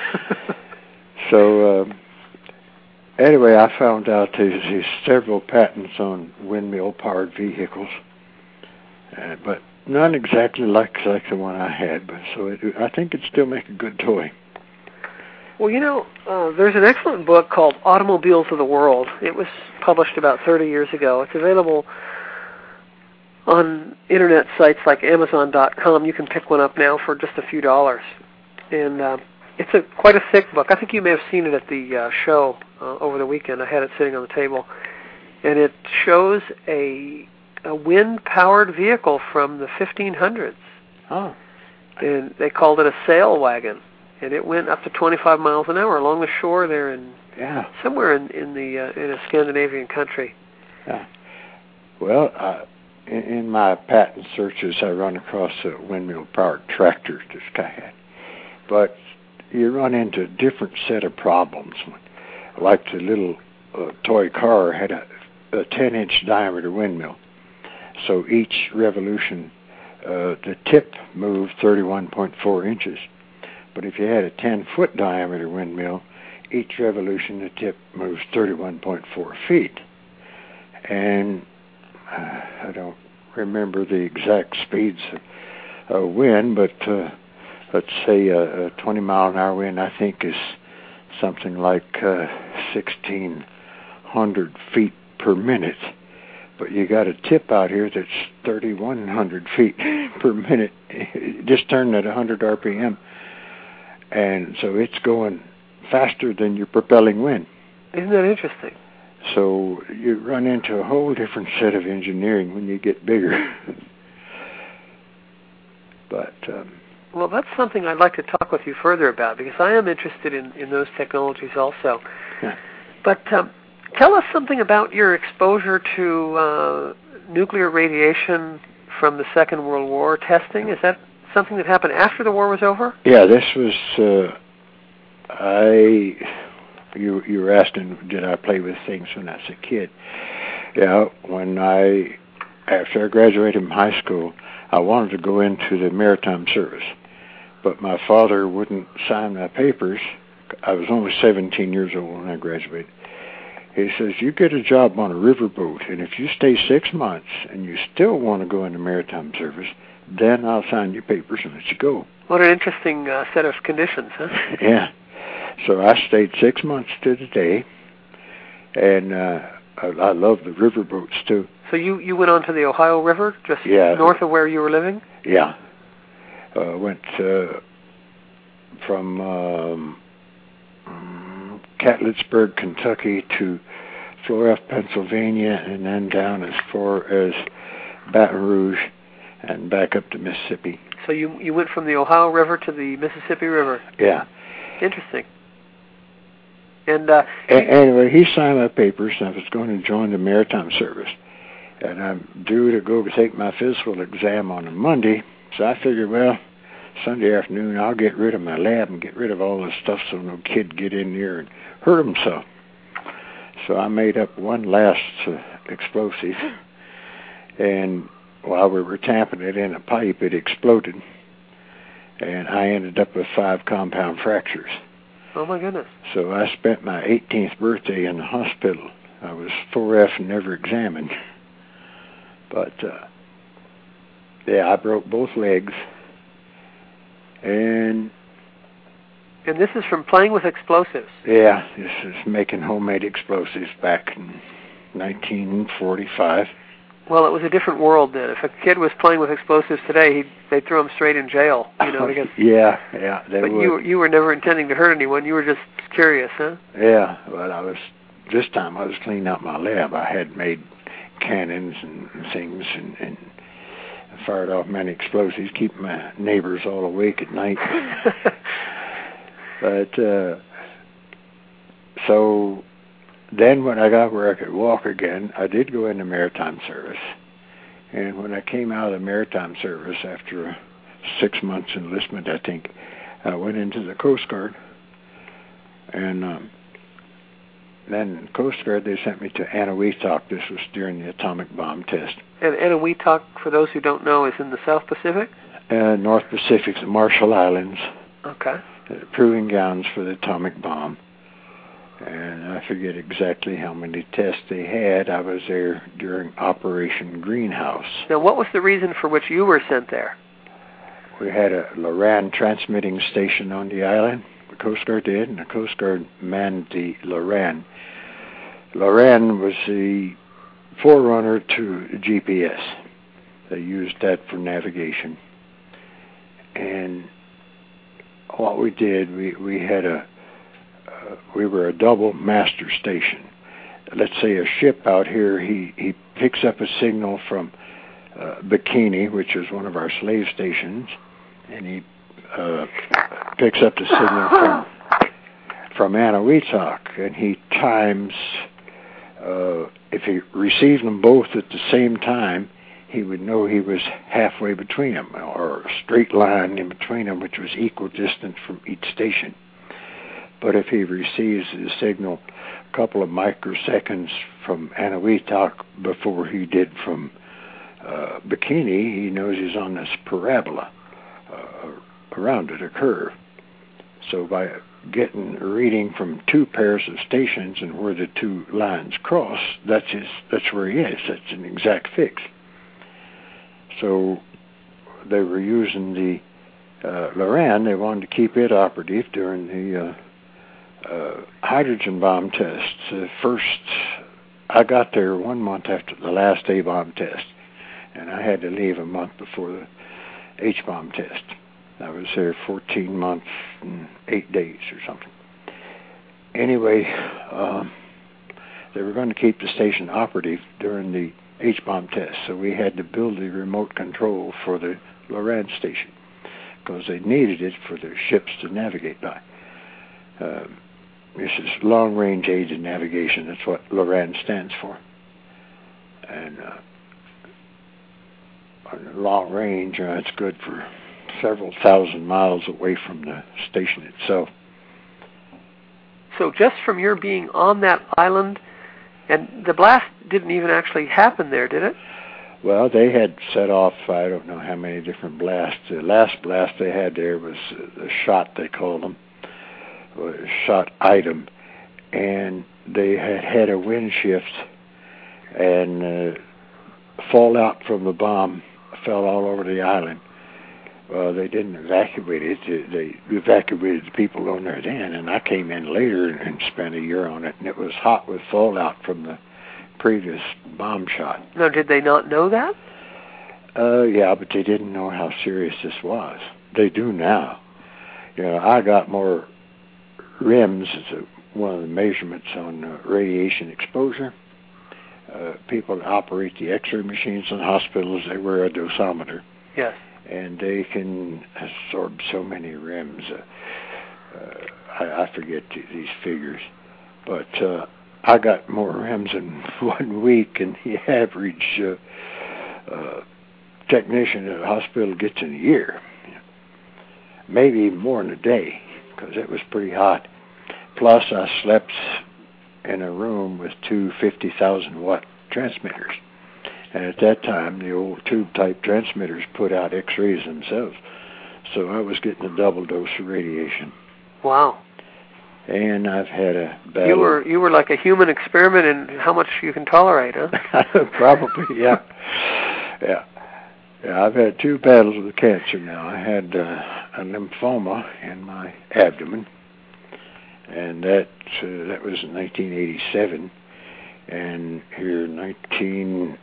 B: So uh, anyway, I found out there's, there's several patents on windmill-powered vehicles, uh, but none exactly like, like the one I had. But so it, I think it'd still make a good toy.
C: Well, you know, uh, there's an excellent book called Automobiles of the World. It was published about thirty years ago. It's available on internet sites like Amazon dot com. You can pick one up now for just a few dollars. And uh, it's a quite a thick book. I think you may have seen it at the uh, show uh, over the weekend. I had it sitting on the table. And it shows a, a wind-powered vehicle from the fifteen hundreds.
B: Oh.
C: And they called it a sail wagon. And it went up to twenty-five miles an hour along the shore there in
B: yeah.
C: somewhere in, in the uh, in a Scandinavian country.
B: Yeah. Well, uh, in, in my patent searches, I run across a windmill-powered tractor this guy had. But you run into a different set of problems. Like the little uh, toy car had a, a ten-inch diameter windmill. So each revolution, uh, the tip moved thirty-one point four inches. But if you had a ten-foot diameter windmill, each revolution the tip moves thirty-one point four feet. And uh, I don't remember the exact speeds of uh, wind, but uh, let's say a, a twenty mile an hour wind, I think, is something like uh, sixteen hundred feet per minute. But you got a tip out here that's thirty-one hundred feet per minute. Just turned at one hundred R P M. And so it's going faster than your propelling wind.
C: Isn't that interesting?
B: So you run into a whole different set of engineering when you get bigger. But um,
C: well, that's something I'd like to talk with you further about, because I am interested in, in those technologies also.
B: Yeah.
C: But um, tell us something about your exposure to uh, nuclear radiation from the Second World War testing. Is that something that happened after the war was over?
B: Yeah, this was, uh, I, you you were asking, did I play with things when I was a kid? Yeah, when I, after I graduated from high school, I wanted to go into the maritime service. but my father wouldn't sign my papers. I was only seventeen years old when I graduated. He says, you get a job on a riverboat, and if you stay six months and you still want to go into maritime service, then I'll sign your papers and let you go.
C: What an interesting uh, set of conditions, huh?
B: Yeah. So I stayed six months to the day, and uh, I, I love the riverboats, too.
C: So you, you went on to the Ohio River, just
B: yeah.
C: north of where you were living?
B: Yeah. Uh, went uh, from um, Catlettsburg, Kentucky to Florida, Pennsylvania, and then down as far as Baton Rouge and back up to Mississippi.
C: So you you went from the Ohio River to the Mississippi River?
B: Yeah.
C: Interesting. And uh,
B: a- anyway, he signed my papers, and I was going to join the maritime service. And I'm due to go take my physical exam on a Monday, so I figured, well, Sunday afternoon I'll get rid of my lab and get rid of all this stuff so no kid get in there and hurt himself. So I made up one last uh, explosive, and while we were tamping it in a pipe, it exploded, and I ended up with five compound fractures.
C: Oh, my goodness.
B: So I spent my eighteenth birthday in the hospital. I was four F and never examined. But, uh, yeah, I broke both legs, and...
C: And this is from playing with explosives?
B: Yeah, this is making homemade explosives back in nineteen forty-five.
C: Well, it was a different world then. If a kid was playing with explosives today, he'd, they'd throw him straight in jail. You know, because,
B: yeah, yeah, they
C: but
B: would.
C: you were, you were never intending to hurt anyone. You were just curious, huh?
B: Yeah, but I was, this time I was cleaning out my lab. I had made cannons and things and, and fired off many explosives, keeping my neighbors all awake at night. But, uh, so then when I got where I could walk again, I did go into maritime service. And when I came out of the maritime service after six months enlistment, I think, I went into the Coast Guard. And um, then Coast Guard, they sent me to Eniwetok. This was during the atomic bomb test.
C: And Eniwetok, for those who don't know, is in the South Pacific?
B: Uh, North Pacific, the Marshall Islands.
C: Okay.
B: Uh, proving grounds for the atomic bomb. And I forget exactly how many tests they had. I was there during Operation Greenhouse.
C: Now, what was the reason for which you were sent there?
B: We had a Loran transmitting station on the island. The Coast Guard did, and the Coast Guard manned the Loran. Loran was the forerunner to G P S. They used that for navigation. And what we did, we, we had a, uh, we were a double master station. Let's say a ship out here, he, he picks up a signal from uh, Bikini, which is one of our slave stations, and he uh, picks up the signal from, from Eniwetok, and he times, uh, if he received them both at the same time, he would know he was halfway between them, or a straight line in between them, which was equal distance from each station. But if he receives the signal a couple of microseconds from Eniwetok before he did from uh, Bikini, he knows he's on this parabola uh, around it, a curve. So by getting a reading from two pairs of stations and where the two lines cross, that's his, that's where he is. That's an exact fix. So they were using the uh, Loran. They wanted to keep it operative during the uh, uh, hydrogen bomb tests. Uh, first, I got there one month after the last A-bomb test, and I had to leave a month before the H-bomb test. I was there fourteen months and eight days or something. Anyway, um, they were going to keep the station operative during the H-bomb test, so we had to build the remote control for the Loran station because they needed it for their ships to navigate by. Um, this is long-range aided navigation. That's what Loran stands for. And uh, on long range, uh, it's good for several thousand miles away from the station itself.
C: So just from your being on that island, and the blast didn't even actually happen there, did it?
B: Well, they had set off, I don't know how many different blasts. The last blast they had there was the shot, they called them, was shot item. And they had had a wind shift, and uh, fallout from the bomb fell all over the island. Well, they didn't evacuate it. They evacuated the people on there then, and I came in later and spent a year on it, and it was hot with fallout from the previous bomb shot.
C: Now, did they not know that?
B: Uh, yeah, but they didn't know how serious this was. They do now. You know, I got more R I M S, it's a, one of the measurements on uh, radiation exposure. Uh, people that operate the X-ray machines in hospitals, they wear a dosimeter.
C: Yes.
B: And they can absorb so many R I M S. Uh, uh, I, I forget th- these figures. But uh, I got more R I M S in one week than the average uh, uh, technician at a hospital gets in a year. Maybe even more in a day, because it was pretty hot. Plus, I slept in a room with two fifty thousand watt transmitters. And at that time, the old tube-type transmitters put out X-rays themselves. So I was getting a double dose of radiation.
C: Wow.
B: And I've had a battle.
C: You were you were like a human experiment in how much you can tolerate, huh?
B: Probably, yeah. Yeah. Yeah, I've had two battles with cancer now. I had uh, a lymphoma in my abdomen, and that uh, that was in nineteen eighty-seven. And here in nineteen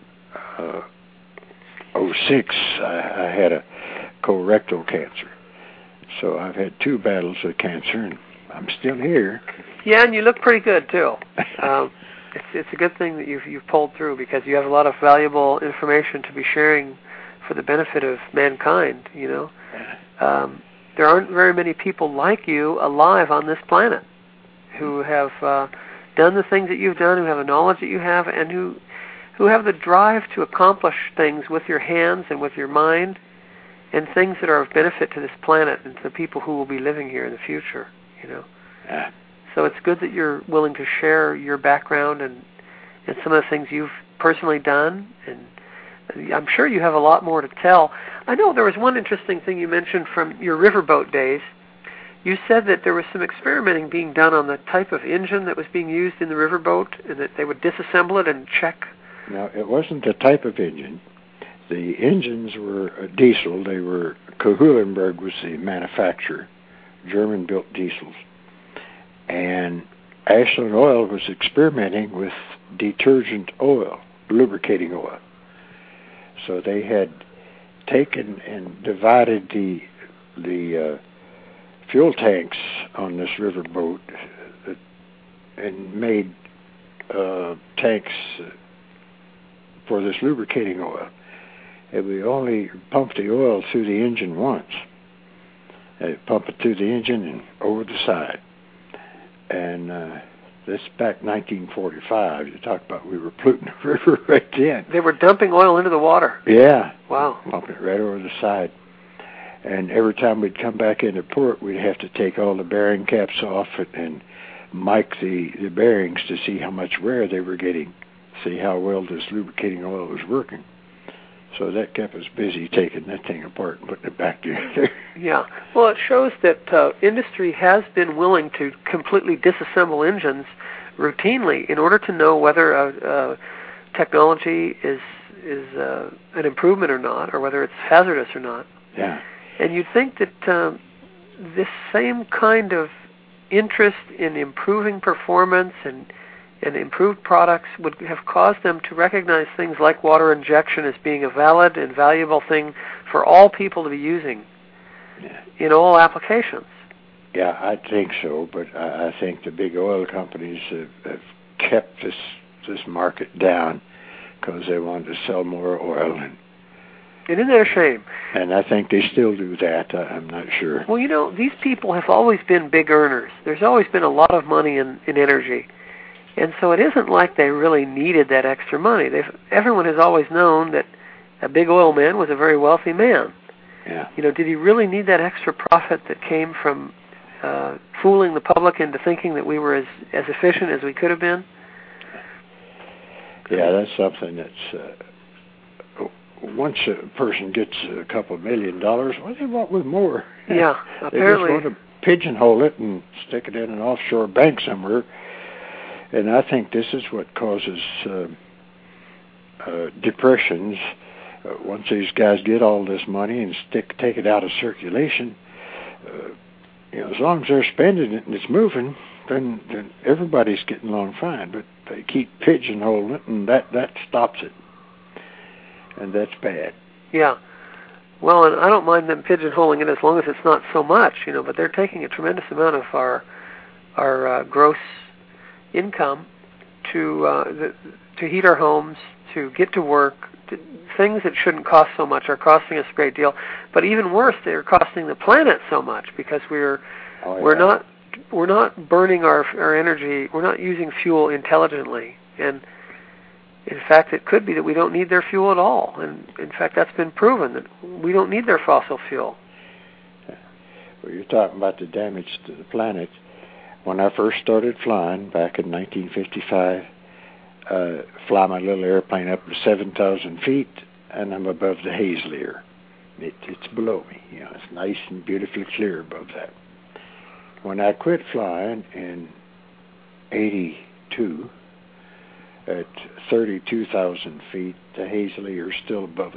B: oh six, I, I had a colorectal cancer. So I've had two battles with cancer, and I'm still here.
C: Yeah, and you look pretty good too. um, it's it's a good thing that you've you've pulled through, because you have a lot of valuable information to be sharing for the benefit of mankind. You know, um, there aren't very many people like you alive on this planet who have uh, done the things that you've done, who have the knowledge that you have, and who who have the drive to accomplish things with your hands and with your mind, and things that are of benefit to this planet and to the people who will be living here in the future. You know.
B: Yeah.
C: So it's good that you're willing to share your background and, and some of the things you've personally done, and I'm sure you have a lot more to tell. I know there was one interesting thing you mentioned from your riverboat days. You said that there was some experimenting being done on the type of engine that was being used in the riverboat, and that they would disassemble it and check.
B: Now, it wasn't the type of engine. The engines were uh, diesel. They were, Kohlenberg was the manufacturer, German-built diesels. And Ashland Oil was experimenting with detergent oil, lubricating oil. So they had taken and divided the the uh, fuel tanks on this riverboat uh, and made uh, tanks for this lubricating oil. And we only pumped the oil through the engine once. They pump it through the engine and over the side. And uh, this back nineteen forty-five. You talk about we were polluting the river right then.
C: They were dumping oil into the water.
B: Yeah.
C: Wow.
B: Pumping it right over the side. And every time we'd come back into port, we'd have to take all the bearing caps off and, and mic the, the bearings to see how much wear they were getting, see how well this lubricating oil was working. So that kept us busy taking that thing apart and putting it back together.
C: Yeah. Well, it shows that uh, industry has been willing to completely disassemble engines routinely in order to know whether a, a technology is is uh, an improvement or not, or whether it's hazardous or not.
B: Yeah.
C: And you'd think that um, this same kind of interest in improving performance and and improved products would have caused them to recognize things like water injection as being a valid and valuable thing for all people to be using
B: yeah.
C: in all applications.
B: Yeah, I think so, but I, I think the big oil companies have, have kept this this market down because they wanted to sell more oil. And,
C: and isn't that a shame?
B: And I think they still do that. I, I'm not sure.
C: Well, you know, these people have always been big earners. There's always been a lot of money in, in energy. And so it isn't like they really needed that extra money. They've, everyone has always known that a big oil man was a very wealthy man.
B: Yeah.
C: You know, did he really need that extra profit that came from uh, fooling the public into thinking that we were as, as efficient as we could have been?
B: Yeah, that's something that's uh, once a person gets a couple million dollars, what do they want with more?
C: Yeah,
B: they
C: apparently.
B: just want to pigeonhole it and stick it in an offshore bank somewhere. And I think this is what causes uh, uh, depressions. Uh, once these guys get all this money and stick take it out of circulation, uh, you know, as long as they're spending it and it's moving, then, then everybody's getting along fine. But they keep pigeonholing it, and that, that stops it. And that's bad.
C: Yeah. Well, and I don't mind them pigeonholing it as long as it's not so much, you know, but they're taking a tremendous amount of our our uh, gross income to uh, the, to heat our homes, to get to work. To, things that shouldn't cost so much are costing us a great deal. But even worse, they're costing the planet so much because we're oh, yeah. we're not we're not burning our our energy. We're not using fuel intelligently. And in fact, it could be that we don't need their fuel at all. And in fact, that's been proven that we don't need their fossil fuel.
B: Well, you're talking about the damage to the planet. When I first started flying back in nineteen fifty-five, uh, fly my little airplane up to seven thousand feet, and I'm above the Haze layer. It, it's below me. You know, it's nice and beautifully clear above that. When I quit flying in eighty-two, at thirty-two thousand feet, the Haze layer is still above us.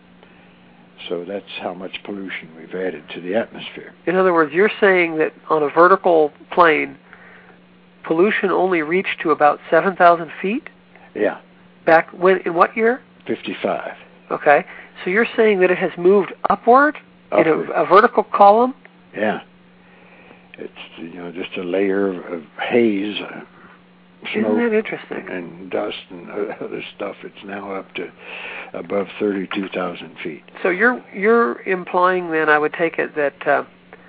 B: So that's how much pollution we've added to the atmosphere.
C: In other words, you're saying that on a vertical plane, pollution only reached to about seven thousand feet?
B: Yeah.
C: Back when, in what year?
B: fifty-five.
C: Okay. So you're saying that it has moved upward,
B: upward.
C: in a, a vertical column?
B: Yeah. It's, you know, just a layer of, of haze, uh, smoke.
C: Isn't that interesting?
B: And dust and other stuff. It's now up to above thirty-two thousand feet.
C: So you're you're implying then, I would take it, that uh,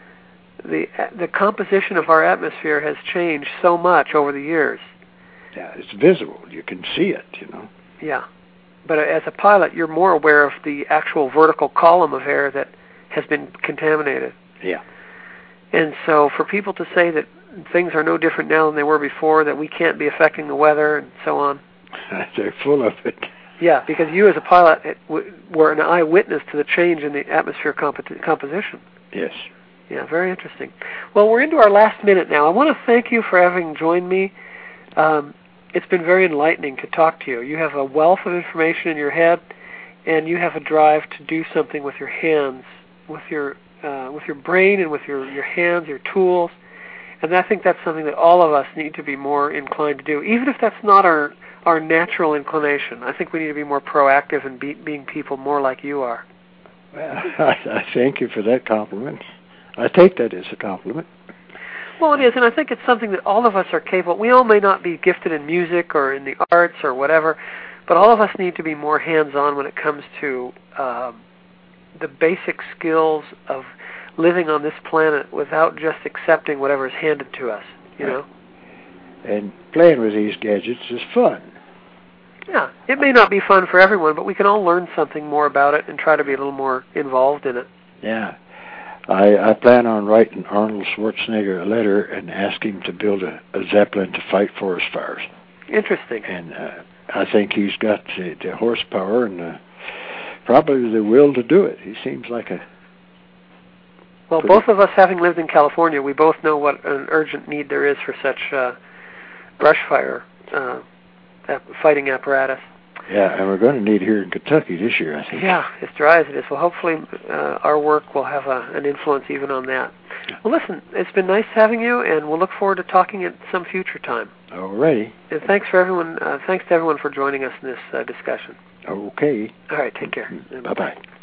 C: the the composition of our atmosphere has changed so much over the years.
B: Yeah, it's visible. You can see it, you know.
C: Yeah. But as a pilot, you're more aware of the actual vertical column of air that has been contaminated.
B: Yeah.
C: And so for people to say that things are no different now than they were before, that we can't be affecting the weather and so on.
B: They're full of it.
C: Yeah, because you as a pilot were an eyewitness to the change in the atmosphere comp- composition.
B: Yes.
C: Yeah, very interesting. Well, we're into our last minute now. I want to thank you for having joined me. Um, it's been very enlightening to talk to you. You have a wealth of information in your head, and you have a drive to do something with your hands, with your uh, with your brain and with your, your hands, your tools. And I think that's something that all of us need to be more inclined to do, even if that's not our our natural inclination. I think we need to be more proactive in be, being people more like you are.
B: Well, I, I thank you for that compliment. I take that as a compliment.
C: Well, it is, and I think it's something that all of us are capable. We all may not be gifted in music or in the arts or whatever, but all of us need to be more hands-on when it comes to um, the basic skills of living on this planet without just accepting whatever is handed to us, you know?
B: And playing with these gadgets is fun.
C: Yeah, it may not be fun for everyone, but we can all learn something more about it and try to be a little more involved in it.
B: Yeah. I, I plan on writing Arnold Schwarzenegger a letter and ask him to build a, a Zeppelin to fight forest fires.
C: Interesting.
B: And uh, I think he's got the, the horsepower and uh, probably the will to do it. He seems like a...
C: Well,
B: pretty...
C: both of us having lived in California, we both know what an urgent need there is for such uh, brush fire uh, fighting apparatus.
B: Yeah, and we're going to need it here in Kentucky this year, I think.
C: Yeah, as dry as it is. Well, hopefully uh, our work will have a, an influence even on that. Well, listen, it's been nice having you, and we'll look forward to talking at some future time.
B: All righty.
C: And thanks for everyone. Uh, thanks to everyone for joining us in this uh, discussion.
B: Okay.
C: All right, take care.
B: Bye-bye.